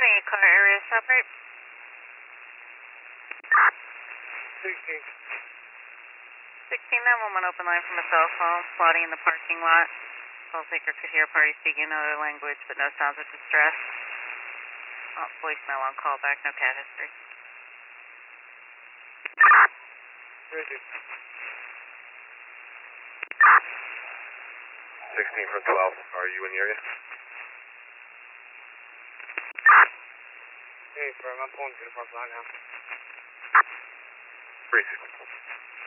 car area separate. 16. 16, 911 open line from a cell phone, plotting in the parking lot. Call taker could hear a party speaking another language, but no sounds of distress. Oh, voicemail on callback, no cat history. Rigid. 16 from 12, are you in the area? Hey, bro, I'm pulling to the front line now. 360.